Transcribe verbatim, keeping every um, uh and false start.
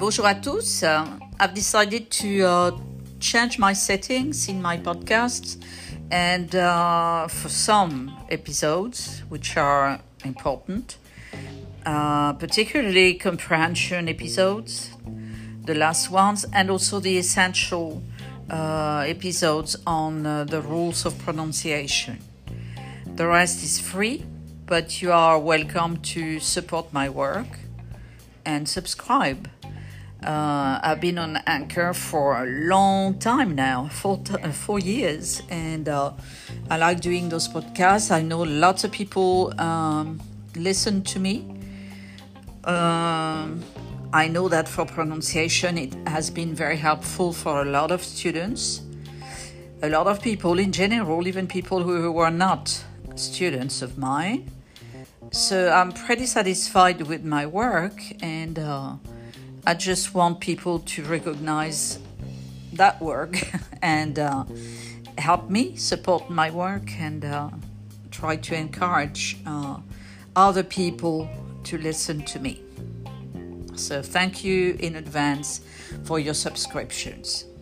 bonjour à tous. Uh, I've decided to uh, change my settings in my podcasts, and uh, for some episodes, which are important, uh, particularly comprehension episodes, the last ones, and also the essential uh, episodes on uh, the rules of pronunciation. The rest is free, but you are welcome to support my work and subscribe. Uh, I've been on Anchor for a long time now, four, t- uh, four years, and uh, I like doing those podcasts. I know lots of people um, listen to me. Um, I know that for pronunciation, it has been very helpful for a lot of students, a lot of people in general, even people who were not students of mine. So I'm pretty satisfied with my work, and uh, I just want people to recognize that work and uh, help me support my work and uh, try to encourage uh, other people to listen to me. So thank you in advance for your subscriptions.